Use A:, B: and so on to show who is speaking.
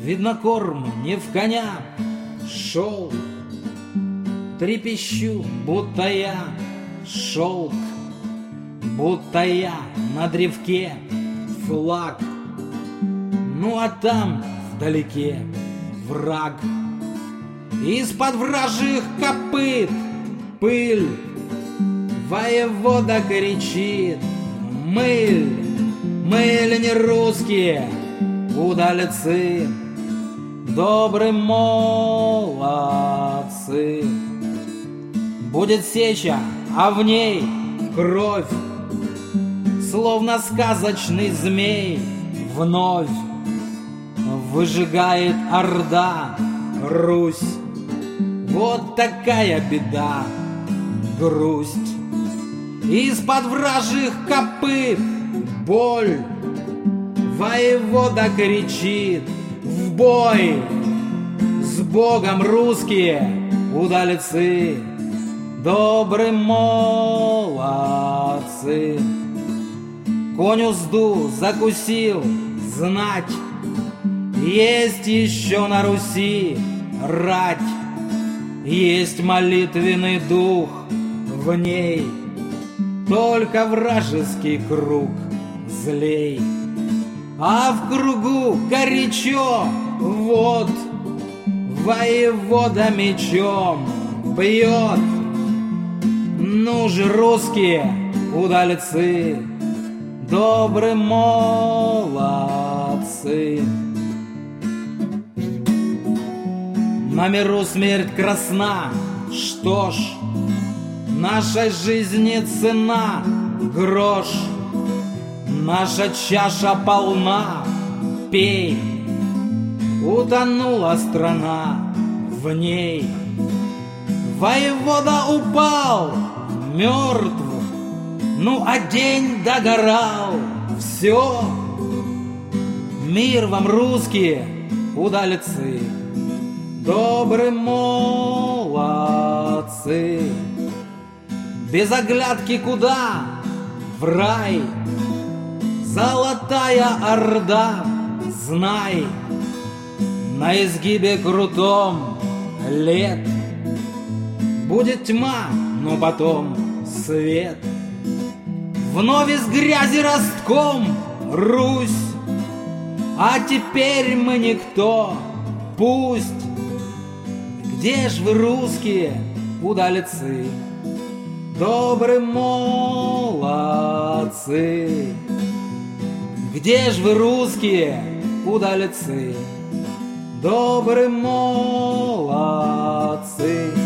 A: видно, корм не в коня шел. Трепещу, будто я шелк, будто я на древке флаг. Ну а там вдалеке враг. Из-под вражьих копыт пыль. Воевода кричит: мыль, мыль не русские удальцы, добрые молодцы. Будет сеча, а в ней кровь, словно сказочный змей вновь выжигает орда Русь. Вот такая беда, грусть. Из-под вражьих копыт боль. Воевода кричит: в бой! С Богом, русские удальцы, добрые молодцы. Конь узду закусил, знать, есть еще на Руси рать, есть молитвенный дух в ней, только вражеский круг злей. А в кругу горячо, вот воевода мечом бьет. Ну же, русские удальцы, добрые молодцы. На миру смерть красна, что ж, нашей жизни цена грош. Наша чаша полна, пей. Утонула страна в ней. Воевода упал мертв, ну а день догорал. Все, мир вам, русские удальцы, добрые молодцы. Без оглядки куда? В рай. Золотая орда, знай, на изгибе крутом лет будет тьма, но потом свет. Вновь из грязи ростком Русь, а теперь мы никто. Пусть. Где ж вы, русские удальцы, добрые молодцы? Где ж вы, русские удальцы, добрые молодцы?